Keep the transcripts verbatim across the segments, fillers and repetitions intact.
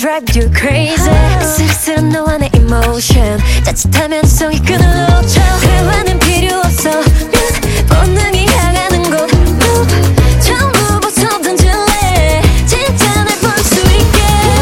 drive you crazy. 쓸쓸한 너와 내 emotion 짜릿하면 성이 끈을 놓쳐. 대화는 필요 없어 본능이 향하는 곳 Move 전부 벗어 던질래 진짜 날 볼 수 있게.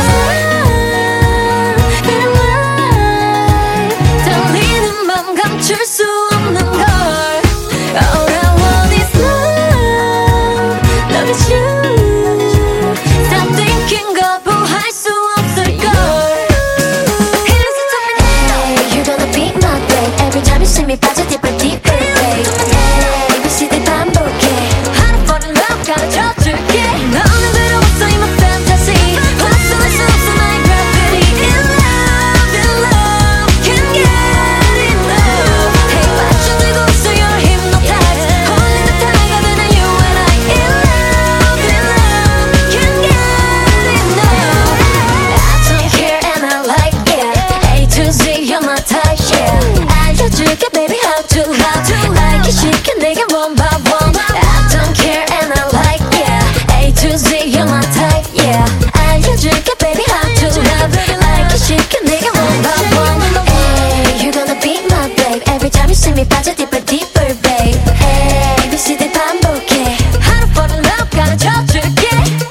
Feel alive 떨리는 맘 감출 수 없는 걸. All I want is love, love is you. Stop thinking 거부할 수 없을 걸. Listen to me now. Hey, you're gonna be my babe. Every time you see me 빠져 deeper deeper babe. Hey, 그 시대 반복해. How to fall in love 가르쳐줄게. 너는 외로웠어 in my fantasy. 벗어날 수 없어 나의 gravity. In love, in love, can't get enough. Hey, 빠져들고 있어 you're hypnotized. 홀리는 다가가 난 you and I. In love, in love, can't get enough. I don't care and I like it. A to Z you're my type, yeah. 알려줄게 baby how to, how to like it. 시켜 내게 one by one. I don't care and I like it. A to Z you're my type, yeah. 알려줄게 baby how to, how to like it. 시켜 내게 one by one. Hey, you're gonna be my babe. Every time you see me 빠져 deeper deeper babe. Hey, 그 시대 반복해. How to fall in love 가르쳐줄게.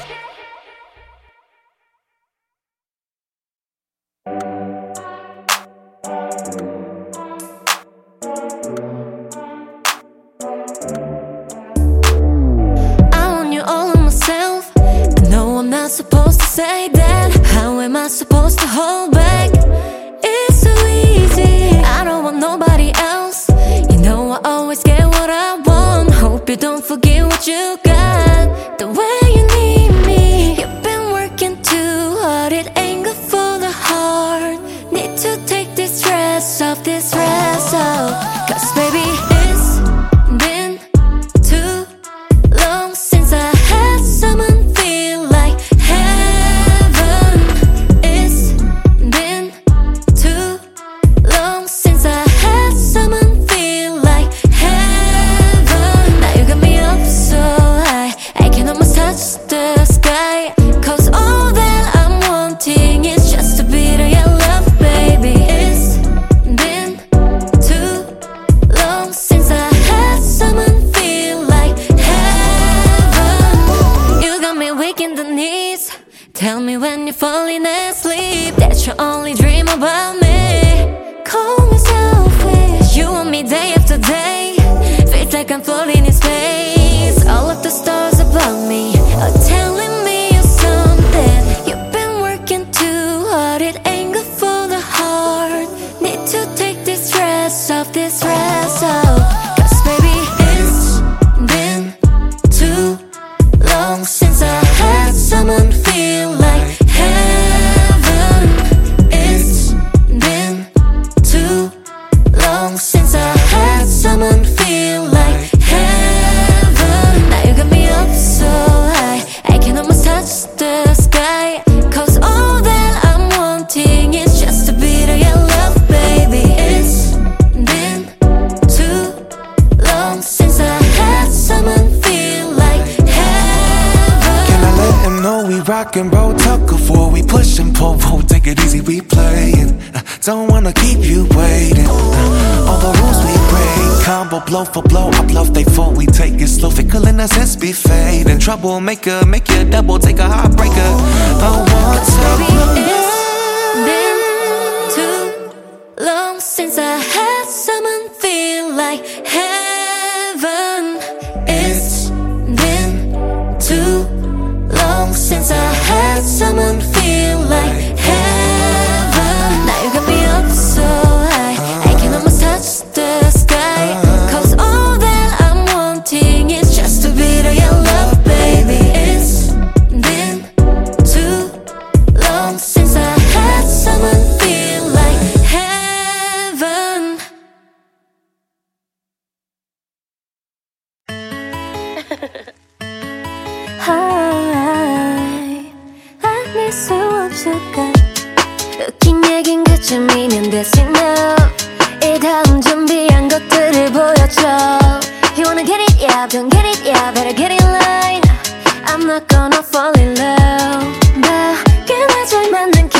I want you all of myself. I know I'm not supposed to say that. How am I supposed to hold back? It's so easy. I don't want nobody else. You know I always get what I want. Hope you don't forget what you got. The way you need me. You've been working too hard. It ain't good for the heart. Need to take this stress off, this stress off. Cause baby it's been too long since I had someone feel like heaven. It's been too long since I had someone feel like heaven. Now you got me up so high I can almost touch the sky. Cause all that I'm wanting is just a bit of your love, baby. It's been too long since I had someone feel like heaven. You got me weak in the knees. Tell me when you're falling asleep that you only dream about me. Call me selfish. You want me day after day. Feels like I'm floating in space. All of the stars above me are telling me you're something. You've been working too hard. It ain't good for the heart. Need to take this stress off, this stress off. Cause baby it's been too long since I had someone feel like heaven. It's been too long since I had someone feel like heaven. Now you got me up so high I can almost touch the sky. Cause all that I'm wanting is just a bit of your love, baby. It's been too long since I had someone feel like heaven. Can I let him know we rock and roll? Tuck before we push and pull, pull. Take it easy, we playing. Uh, Don't wanna keep you waiting. Uh, All the rules we break, combo blow for blow. I bluff, they fall, we take it slow. Fickle in a sense, be fading. Troublemaker, make you double, take a heartbreaker. I want Baby, to. it's been too long since I had someone feel like heaven. It's been too long since I had someone feel like heaven. Now you got me up so high I can almost touch the sky. Cause all that I'm wanting is just a bit of your love, baby. It's been too long since I had someone feel like heaven. Hi, 아닐 수 없을까? 웃긴 얘긴 그쯤이면 that's enough. 이 다음 준비한 것들을 보여줘. You wanna get it, yeah, don't get it, yeah, better get in line. I'm not gonna fall in love. 나게나 잘 맞는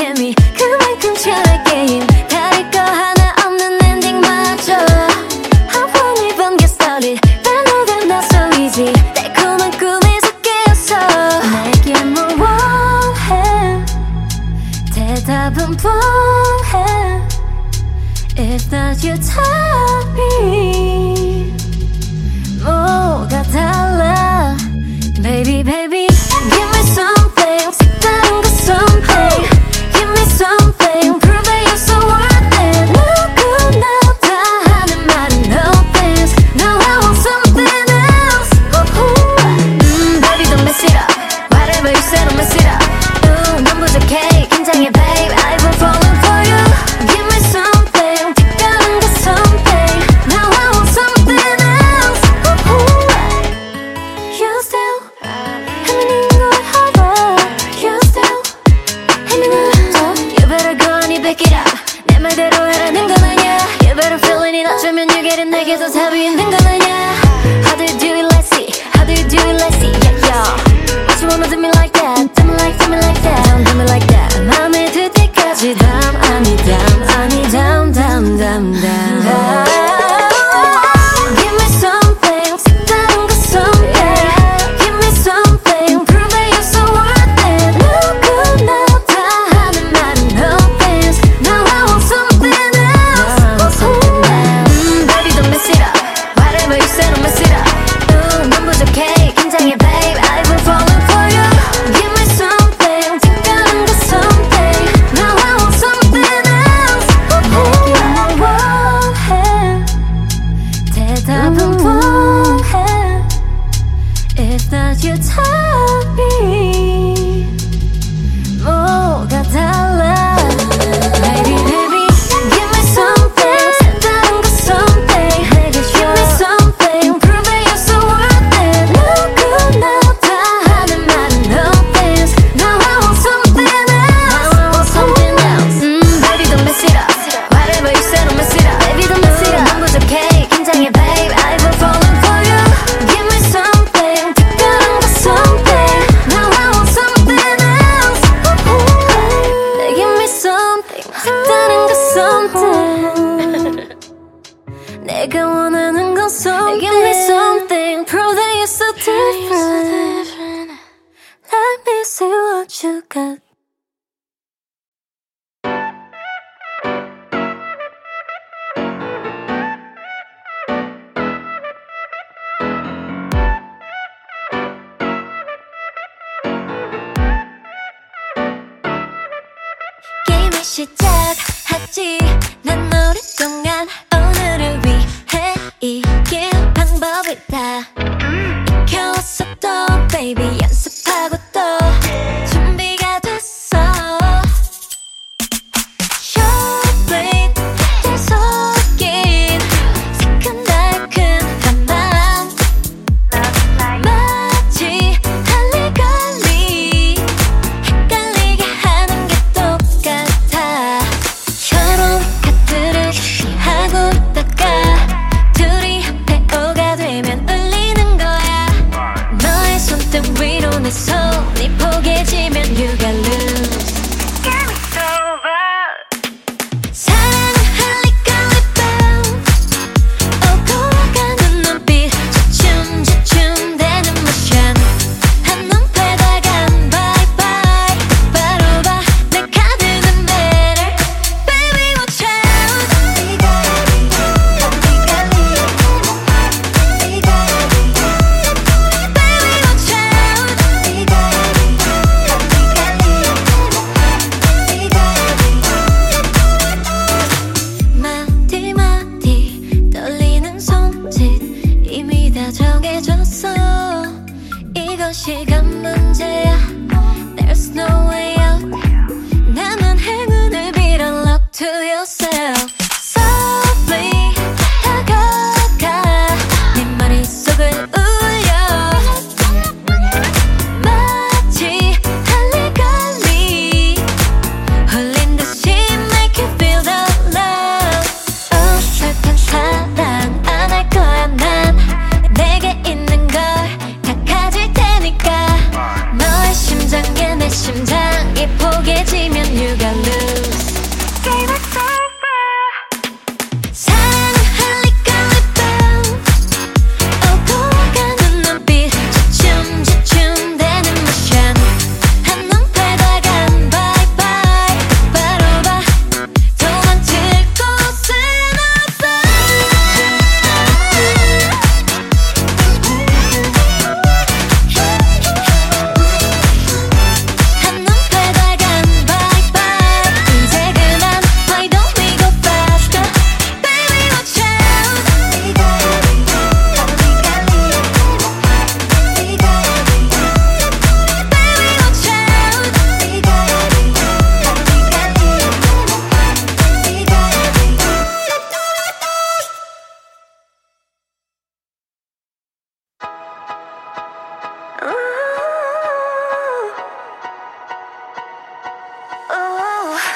that you tell me 뭐가 달라 Baby baby give me something 색다른 그 something Give me something prove that you're so worth it 누구나 다 하는 말은 no thanks Now I want something else 음 baby don't mess it up Whatever you say don't mess it up ooh 넌 부족해 긴장해 babe I will falling for you Give me something 색다른 그 something Now I want something else You still 헤매는 걸 알아 You still 헤매는 너 You better go and you back it up 내 말대로 하라는 건 아니야 You better feeling it 어쩌면 you get it 내게도 답이 있는 건 아니야 How do you do it let's see How do you do it let's see yeah yeah What you wanna do me like that Do me like do me like that Don't do me like that 맘에 들 때까지 담 아니 담 아니 담 담 담 담 Give me something 색다른 그 something Give me something prove that you're so worth it 누구나 다 하는 말은 no thanks Now I want something else 음 baby don't mess it up Whatever you say don't mess it up ooh 넌 부족해 긴장해 babe I will falling for you Give me something 색다른 그 something Now I want something else 내게 원해 대답은 뻔해 If not you tell me 뭐가 달라 Baby baby give me something 색다른 그 something Give me something prove that you're so worth it 누구나 다 하는 말은 no thanks Now I want something else Now I want something else 음 baby don't mess it up Whatever you say don't mess it up Baby don't mess it up 넌 부족해 긴장해 babe I will falling for you Give me something 특별한 그 something Now I want something else Give me something 색다른 그 something 내가 원하는 건 something Give me something prove that you're so different Let me see what you got 게임을 시작하지 난 오랫동안 오늘을 위해 이길 방법을 다 익혀왔어 또 baby 연습하고 또 준비가 됐어 Showblade 들 속인 새끈달큰한 맘 마치 할리갈리 헷갈리게 하는 게 똑같아 처럼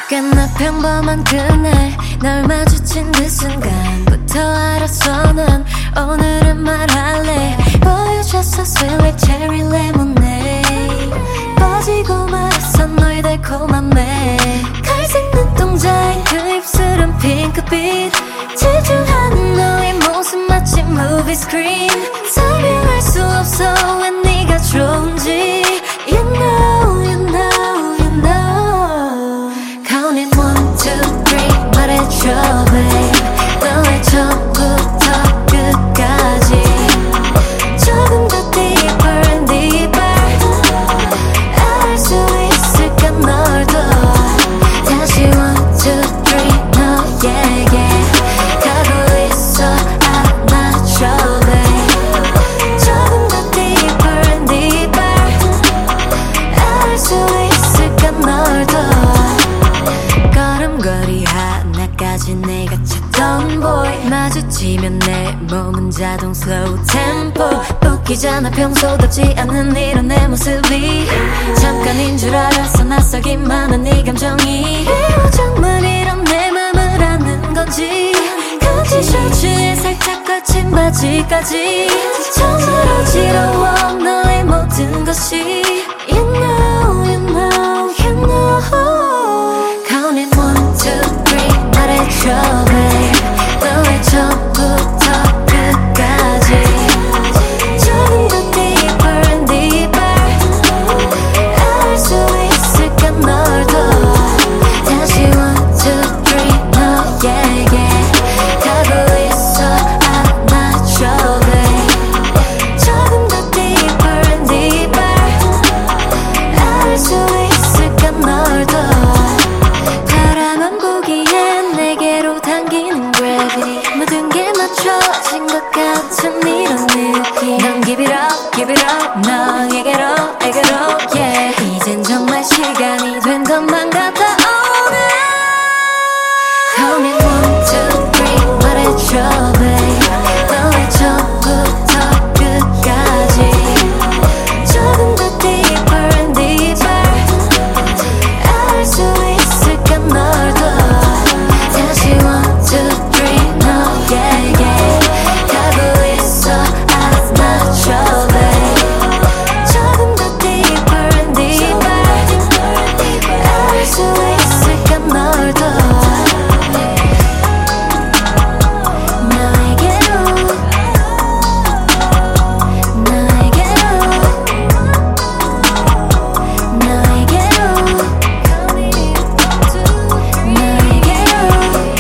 꽤나 평범한 그날 널 마주친 그 순간부터 알았어 난 오늘은 말할래 보여줬어 sweet like cherry lemonade 빠지고 말았어 너의 달콤한 매 갈색 눈동자인 그 입술은 핑크빛 집중하는 너의 모습 마치 movie screen 설명할 수 없어 왜 네가 좋은지 You know, you know, you know Counting one, two, three 말해줘 babe 너의 처음부터 끝까지 조금 더 deeper and deeper 알 수 있을까 널 더 다시 one, two, three 너에게 가고 있어 안아줘 babe 조금 더 deeper and deeper 알 수 있을까 널 더 걸음걸이 하나까지 내가 찾던 boy 마주치면 내 몸은 자동 slow tempo 웃기잖아 평소답지 않은 이런 내 모습이 잠깐인 줄 알았어 낯설기만 한 네 감정이 이거 정말 이런 내 맘을 아는 건지 같이 셔츠에 살짝 걸친 바지까지 정말 어지러워 너의 모든 것이 You know, you know, you know Counting one, two, three 말해줘 babe 너의 처음부터 끝까지 조금 더 deeper and deeper 알 수 있을까 널 더 다시 one, two, three 너에게 가고 있어 안아줘 babe 조금 더 deeper and deeper 알 수 있을까 널 더 바라만 보기엔 내게로 당기는 gravity 모든 게 맞춰진 것 같은 이런 느낌 넌 give it up, give it up 너에게로, 에게로 yeah 이젠 정말 시간이 된 것만 같아 오늘 Counting one, two, three 말해줘 babe 너의 처음부터 끝까지 조금 더 deeper and deeper 알 수 있을까 널 더 다시 one, two, three 너에게 가고 있어 안아줘 babe 조금 더 deeper and deeper 알 수 있을까 널 더 너에게로 너에게로 너에게로 너에게로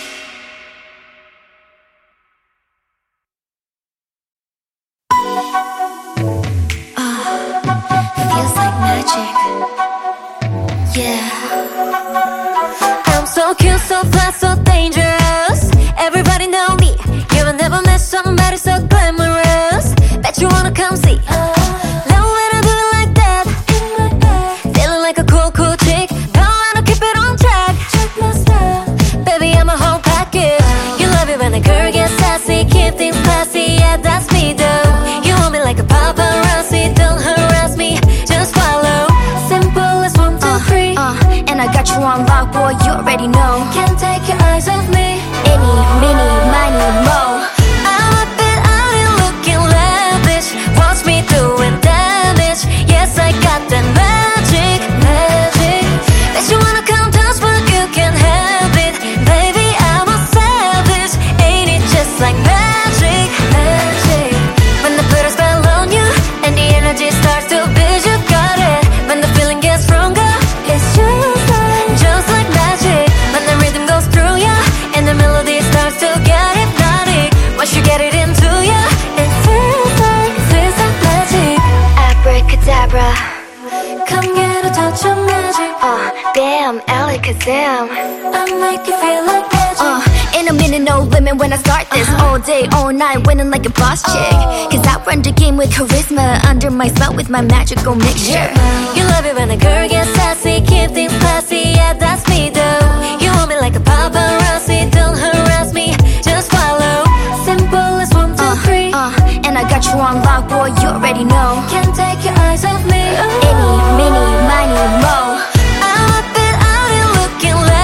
Feels like magic. Yeah. I'm so cute, so fly, so dangerous. Everybody know me. You will never met somebody so glamorous. Bet you wanna come see. Love when I do it like that. Feeling like a cool, cool chick. Don't wanna keep it on track. Check my style. Baby, I'm a whole package. You love it when a girl gets sassy. Keep things classy, yeah, that's me though. You want me like a paparazzi. Don't harass me, just follow. Simple as one, two, three. Uh, and I got you on lock, boy, you already know. Can't take your eyes off me. Any, mini, miny, mo. I'm up and out and looking lavish. Watch me doing damage. Yes, I got that magic, magic. Bet you wanna come touch, but you can't have it. Baby, I'm a savage. Ain't it just like magic, magic? When I put a spell on you and the energy starts to build, you got it. When the feeling gets stronger, it's just like, just like magic. When the rhythm goes through ya and the melody starts to get hypnotic. Once you get it into ya, it feels like, feels like magic. Abracadabra. Come get a touch of magic. Uh, damn, alakazam. I make you feel like magic. Uh, in a minute, no limit when I start this. Uh-huh. All day, all night, winning like a boss chick. Cause I run the game with charisma. Under my spell with my magical mixture. You love it when a girl gets sassy. Keep things classy, yeah, that's me though. You want me like a paparazzi. Don't harass me, just follow. Simple as one, two, three. Uh, and I got you on lock, boy, you already know. Can't take your eyes off me. Any, mini, miny, mo. I'm up and out and looking like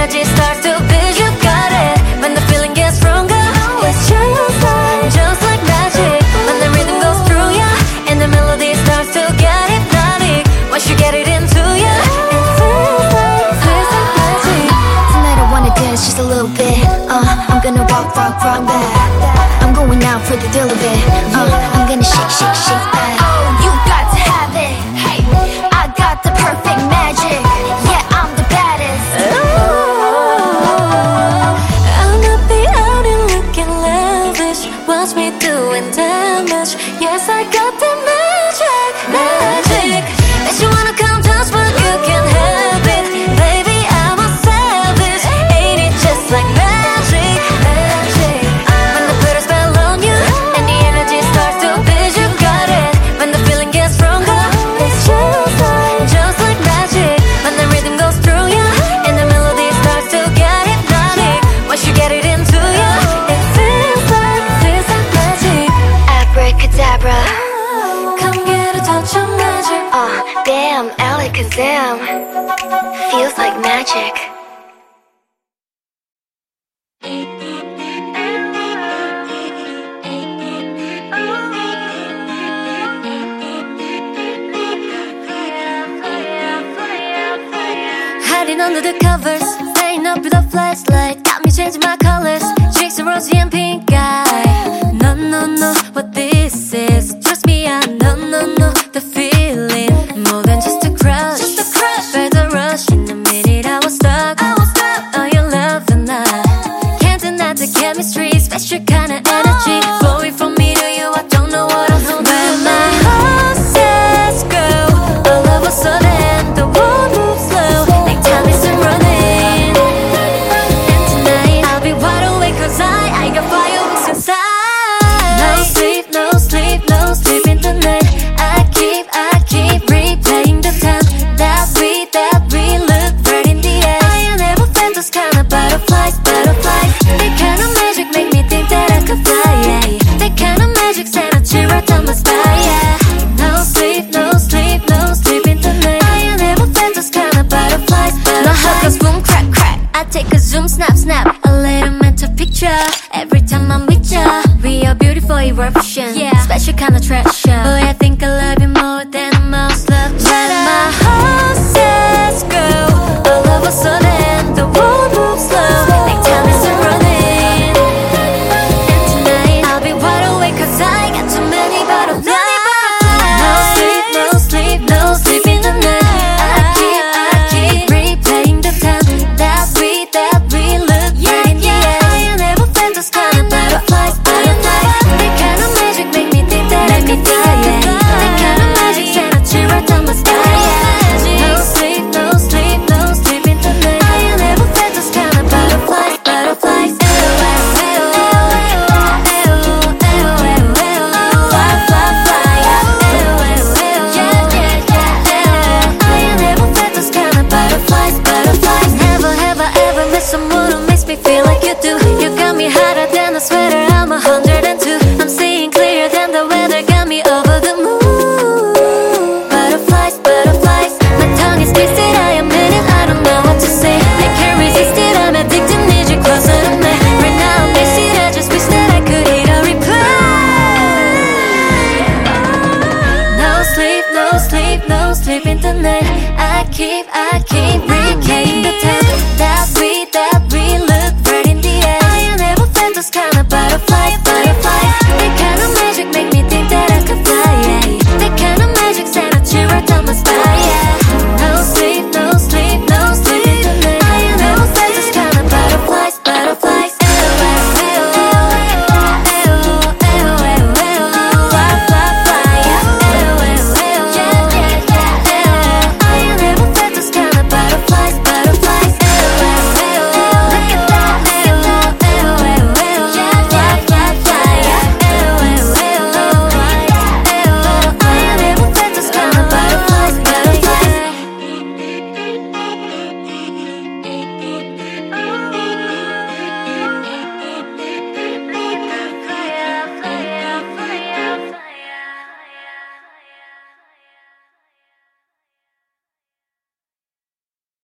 energy starts to build, you got it. When the feeling gets stronger, it's just like, just like magic. When the rhythm goes through ya, and the melody starts to get hypnotic. Once you get it into ya, it feels like, feels like magic. Tonight I wanna dance just a little bit. Uh, I'm gonna rock, rock, rock back. I'm going out for the thrill of it. Uh, I'm gonna shake, shake, shake back. Oh, you got to have it. Hey, I got the perfect magic. Yeah, I'm the baddest. I'll not be out and looking lavish. Watch me doing damage. Yes, I got the magic, magic. Makes you wanna come touch, but you can't have it. Baby, I'm a savage. Ain't it just like magic, magic? When the put a spell on you, and the energy starts to build, you got it. When the feeling gets stronger, it's just like, just like magic. When the rhythm goes through ya, and the melody starts to get hypnotic. Once you get it into ya, it feels like, feels like magic. Abracadabra. Come get a touch of magic. Uh, bam, alakazam. Feels like magic. Hiding under the covers, staying up with a flashlight. Got me changing my colors, cheeks are rosy and pink eye. No, no, no, what this is. Trust me, I know, no, no, the feeling. More than just a crush, just a crush. Felt a rush in the minute I was stuck. I was stuck on your love tonight. Can't deny the chemistry, special kind of energy. Flowing from me to you, I don't know what I'm doing. When my heart says go, all of a sudden the world moves slow. Like time isn't running. And tonight I'll be wide awake, cause I, I got fireworks inside. No sleep, no sleep, no sleep in the night. I keep, I keep replaying the time that we, that we look right in the eyes. I never felt those kind of butterflies, butterflies. That kind of magic make me think that I could fly, yeah. That kind of magic sent a chill right down my spine, yeah. No sleep, no sleep, no sleep in the night. I never felt those kind of butterflies, butterflies. My heart goes boom, crack, crack. I take a zoom, snap, snap. A little mental picture every time I'm with ya. We are beautiful eruption, yeah. Special kind of treasure. Boy, I think I love you more than most love.